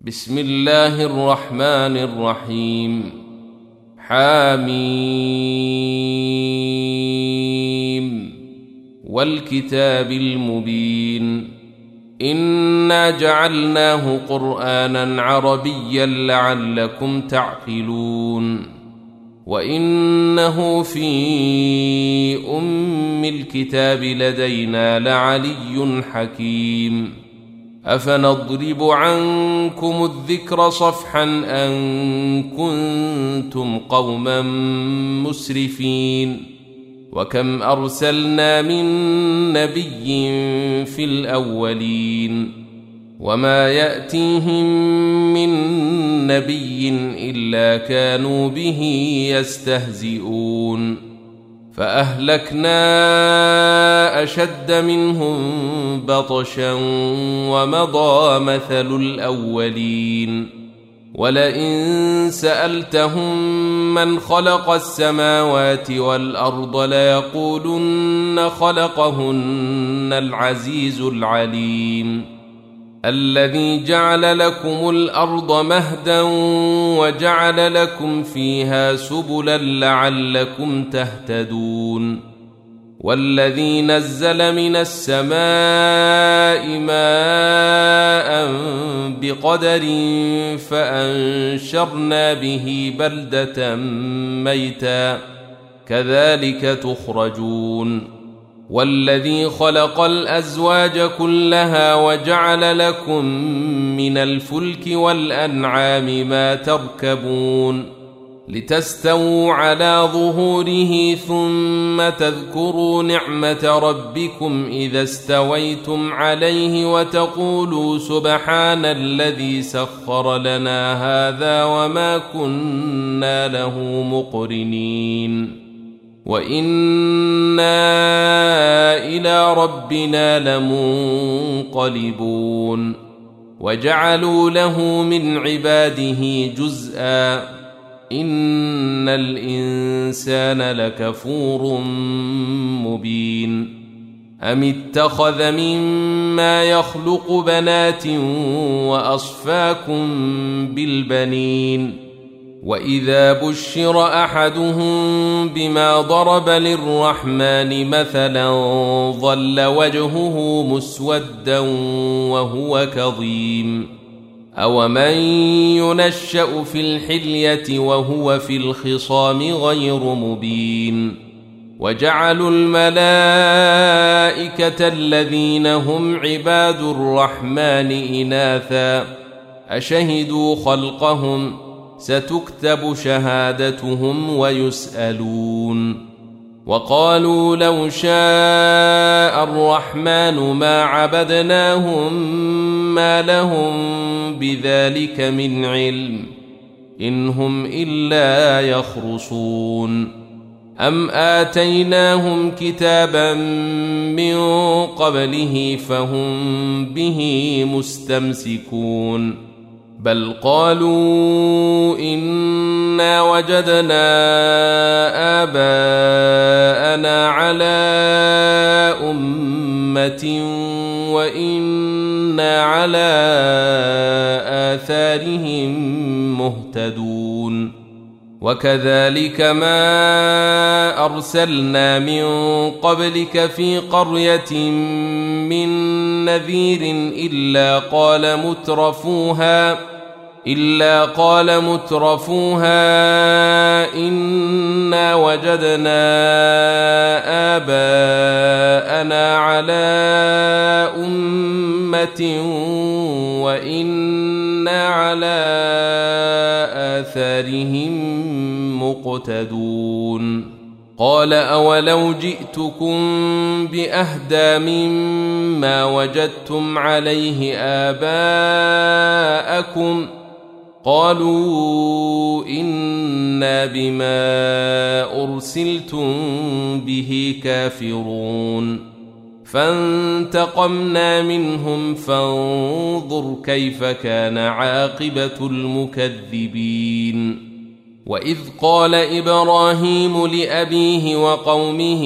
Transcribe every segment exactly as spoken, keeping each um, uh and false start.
بسم الله الرحمن الرحيم. حاميم والكتاب المبين إنا جعلناه قرآنا عربيا لعلكم تعقلون وإنه في أم الكتاب لدينا لعلي حكيم. أفنضرب عنكم الذكر صفحا أن كنتم قوما مسرفين وكم أرسلنا من نبي في الأولين وما يأتيهم من نبي إلا كانوا به يستهزئون فأهلكنا أشد منهم بطشا ومضى مثل الأولين ولئن سألتهم من خلق السماوات والأرض ليقولن خلقهن العزيز العليم الذي جعل لكم الأرض مهدا وجعل لكم فيها سبلا لعلكم تهتدون والذي نزل من السماء ماء بقدر فأنشرنا به بلدة ميتا كذلك تخرجون والذي خلق الأزواج كلها وجعل لكم من الفلك والأنعام ما تركبون لتستووا على ظهوره ثم تذكروا نعمة ربكم إذا استويتم عليه وتقولوا سبحان الذي سخر لنا هذا وما كنا له مقرنين وإنا إلى ربنا لمنقلبون وجعلوا له من عباده جزءا إن الإنسان لكفور مبين أم اتخذ مما يخلق بنات وأصفاكم بالبنين وإذا بشر أحدهم بما ضرب للرحمن مثلا ظل وجهه مسودا وهو كظيم أومن ينشأ في الحلية وهو في الخصام غير مبين وجعلوا الملائكة الذين هم عباد الرحمن إناثا أشهدوا خلقهم ستكتب شهادتهم ويسألون وقالوا لو شاء الرحمن ما عبدناهم ما لهم بذلك من علم إن هم إلا يخرصون أم آتيناهم كتابا من قبله فهم به مستمسكون بل قالوا إنا وجدنا آباءنا على أمة وإنا على آثارهم مهتدون وكذلك ما أرسلنا من قبلك في قرية من نذير إلا قال مترفوها إلا قال مترفوها إنا وجدنا آباءنا على أمة وإنا على آثارهم مقتدون قال أولو جئتكم بأهدى مما وجدتم عليه آباءكم قالوا إنا بما أرسلتم به كافرون فانتقمنا منهم فانظر كيف كان عاقبة المكذبين وإذ قال إبراهيم لأبيه وقومه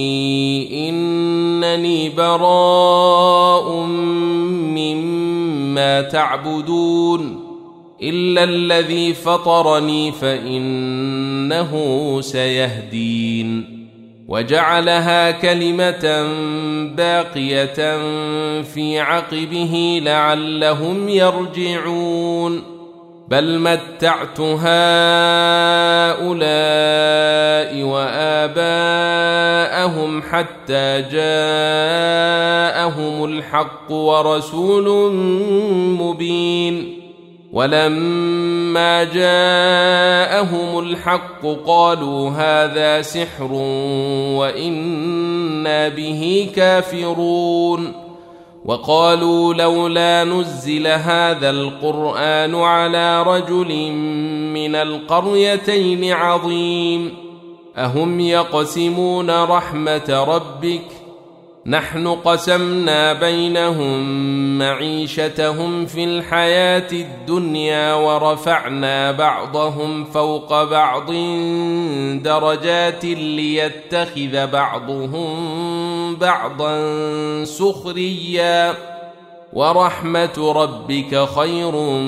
إنني براء مما ما تعبدون إلا الذي فطرني فإنه سيهدين وجعلها كلمة باقية في عقبه لعلهم يرجعون بل متعت هؤلاء وآباءهم حتى جاءهم الحق ورسول مبين ولما جاءهم الحق قالوا هذا سحر وإنا به كافرون وقالوا لولا نزل هذا القرآن على رجل من القريتين عظيم أهم يقسمون رحمة ربك نحن قسمنا بينهم معيشتهم في الحياة الدنيا ورفعنا بعضهم فوق بعض درجات ليتخذ بعضهم بعضا سخريا ورحمة ربك خير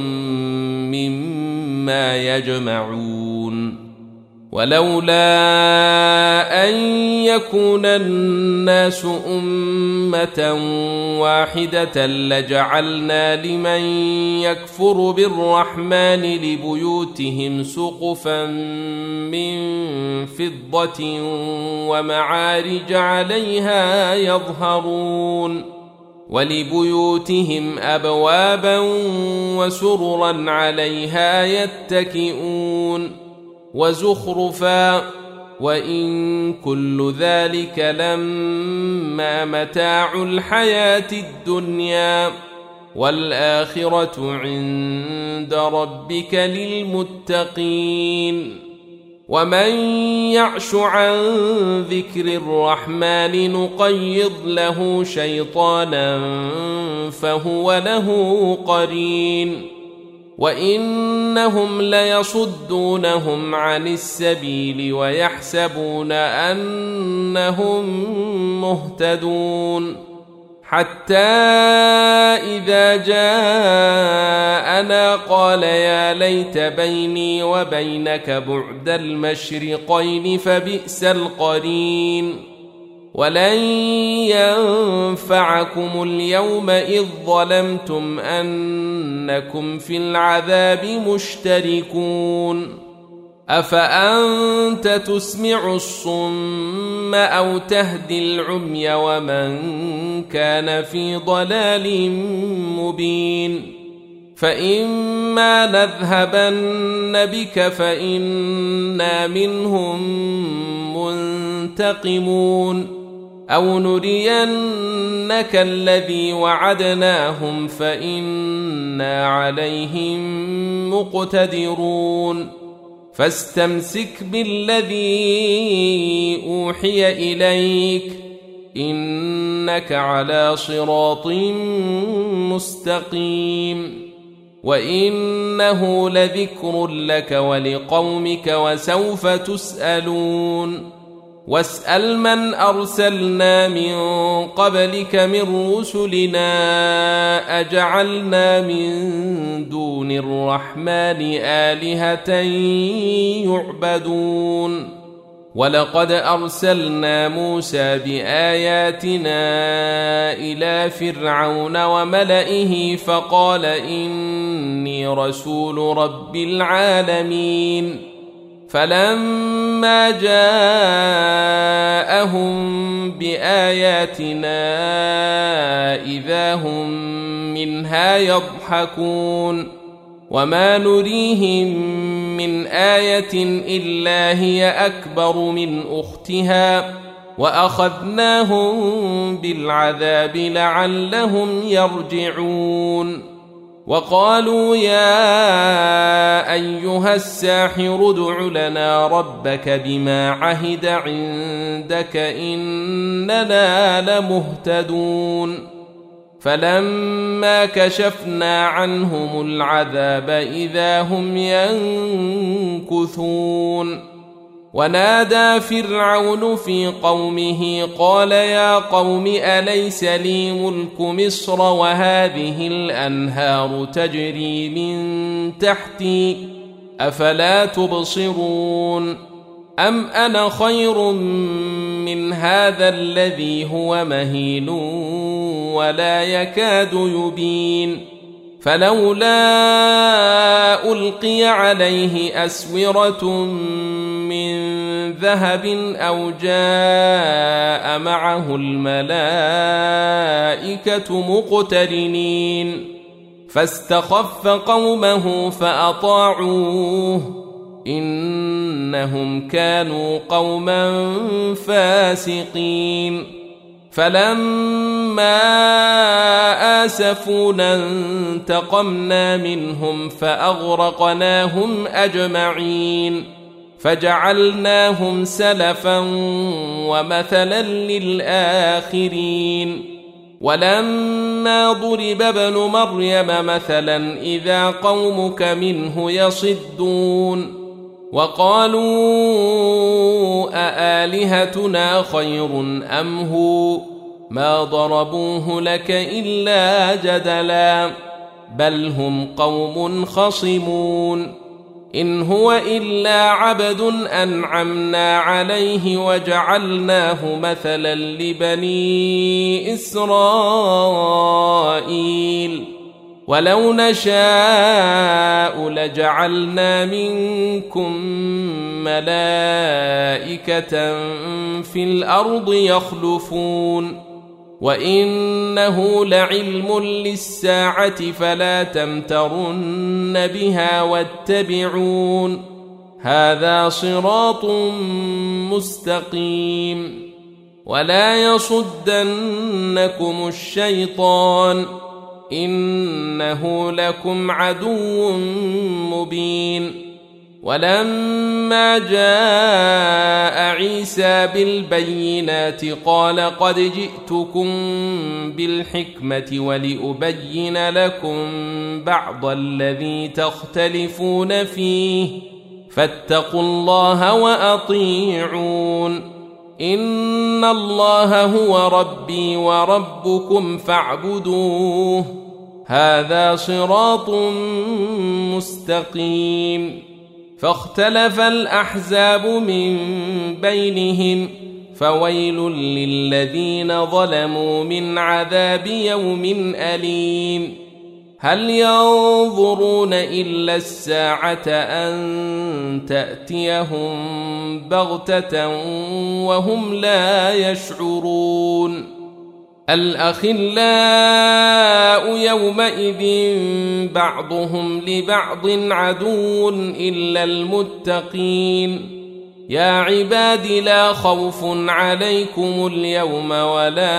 مما يجمعون ولولا أن يكون الناس أمة واحدة لجعلنا لمن يكفر بالرحمن لبيوتهم سقفا من فضة ومعارج عليها يظهرون ولبيوتهم أبوابا وسررا عليها يتكئون وزخرفا وإن كل ذلك لما متاع الحياة الدنيا والآخرة عند ربك للمتقين ومن يعش عن ذكر الرحمن نقيض له شيطانا فهو له قرين وإنهم ليصدونهم عن السبيل ويحسبون أنهم مهتدون حتى إذا جاءنا قال يا ليت بيني وبينك بعد المشرقين فبئس القرين ولن ينفعكم اليوم إذ ظلمتم أنكم في العذاب مشتركون أفأنت تسمع الصم أو تهدي العمي ومن كان في ضلال مبين فإما نذهبن بك فإنا منهم منتقمون أو نرينك الذي وعدناهم فإنا عليهم مقتدرون فاستمسك بالذي أوحي إليك إنك على صراط مستقيم وإنه لذكر لك ولقومك وسوف تسألون واسأل من أرسلنا من قبلك من رسلنا أجعلنا من دون الرحمن آلهة يعبدون ولقد أرسلنا موسى بآياتنا إلى فرعون وملئه فقال إني رسول رب العالمين فلما جاءهم بآياتنا إذا هم منها يضحكون وما نريهم من آية إلا هي أكبر من أختها وأخذناهم بالعذاب لعلهم يرجعون وقالوا يا أيها الساحر ادع لنا ربك بما عهد عندك إننا لمهتدون فلما كشفنا عنهم العذاب إذا هم ينكثون ونادى فرعون في قومه قال يا قوم أليس لي ملك مصر وهذه الأنهار تجري من تحتي أفلا تبصرون أم أنا خير من هذا الذي هو مهين ولا يكاد يبين فلولا ألقي عليه أسورة من ذهب أو جاء معه الملائكة مقترنين فاستخف قومه فأطاعوه إنهم كانوا قوما فاسقين فلما آسفونا انتقمنا منهم فأغرقناهم أجمعين فجعلناهم سلفا ومثلا للآخرين ولما ضرب ابن مريم مثلا إذا قومك منه يصدون وقالوا أآلهتنا خير أم هو ما ضربوه لك إلا جدلا بل هم قوم خصمون إن هو إلا عبد أنعمنا عليه وجعلناه مثلا لبني إسرائيل ولو نشاء لجعلنا منكم ملائكة في الأرض يخلفون وإنه لعلم للساعة فلا تمترن بها واتبعون هذا صراط مستقيم ولا يصدنكم الشيطان إنه لكم عدو مبين ولما جاء عيسى بالبينات قال قد جئتكم بالحكمة ولأبين لكم بعض الذي تختلفون فيه فاتقوا الله وأطيعون إن الله هو ربي وربكم فاعبدوه هذا صراط مستقيم فاختلف الأحزاب من بينهم فويل للذين ظلموا من عذاب يوم أليم هل ينظرون إلا الساعة أن تأتيهم بغتة وهم لا يشعرون الأخلاء يومئذ بعضهم لبعض عدو إلا المتقين يا عباد لا خوف عليكم اليوم ولا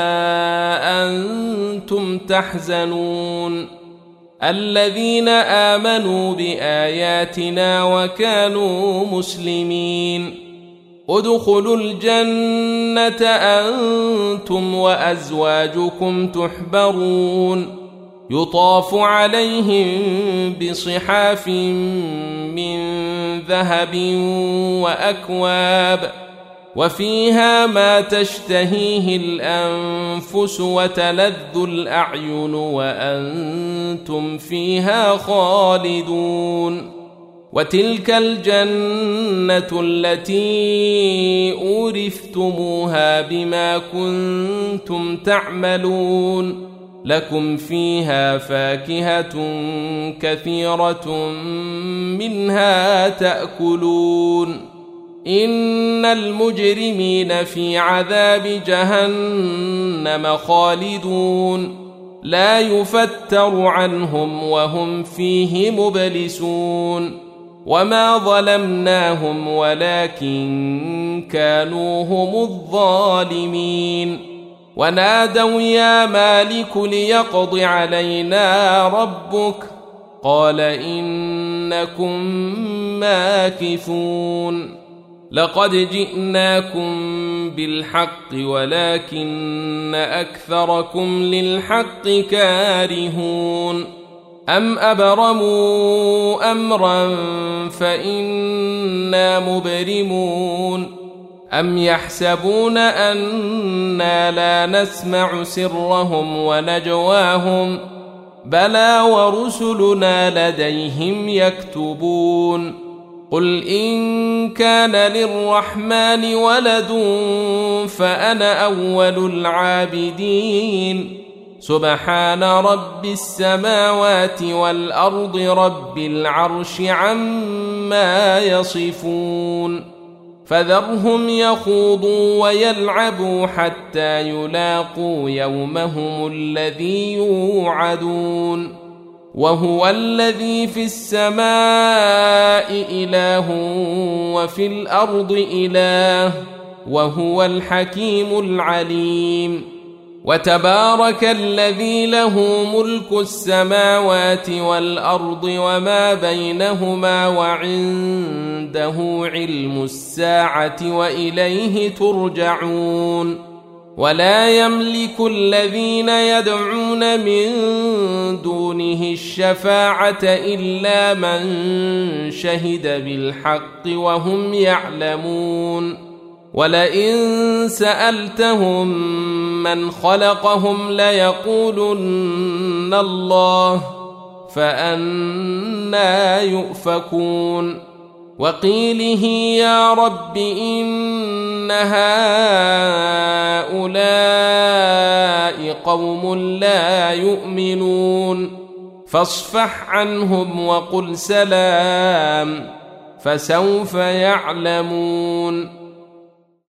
أنتم تحزنون الذين آمنوا بآياتنا وكانوا مسلمين ادخلوا الجنة أنتم وأزواجكم تحبرون يطاف عليهم بصحاف من ذهب وأكواب وفيها ما تشتهيه الأنفس وتلذ الأعين وأنتم فيها خالدون وتلك الجنة التي أورثتموها بما كنتم تعملون لكم فيها فاكهة كثيرة منها تأكلون إن المجرمين في عذاب جهنم خالدون لا يفتر عنهم وهم فيه مبلسون وما ظلمناهم ولكن كانوا هم الظالمين ونادوا يا مالك ليقض علينا ربك قال إنكم ماكثون لقد جئناكم بالحق ولكن أكثركم للحق كارهون أم أبرموا أمرا فإنا مبرمون أم يحسبون أنا لا نسمع سرهم ونجواهم بلى ورسلنا لديهم يكتبون قل إن كان للرحمن ولد فأنا أول العابدين سبحان رب السماوات والأرض رب العرش عما يصفون فذرهم يخوضوا ويلعبوا حتى يلاقوا يومهم الذي يوعدون وهو الذي في السماء إله وفي الأرض إله وهو الحكيم العليم وتبارك الذي له ملك السماوات والأرض وما بينهما وعنده علم الساعة وإليه ترجعون ولا يملك الذين يدعون من دونه الشفاعة إلا من شهد بالحق وهم يعلمون ولئن سألتهم من خلقهم ليقولن الله فأنى يؤفكون وقيله يا رب إن هؤلاء قوم لا يؤمنون فاصفح عنهم وقل سلام فسوف يعلمون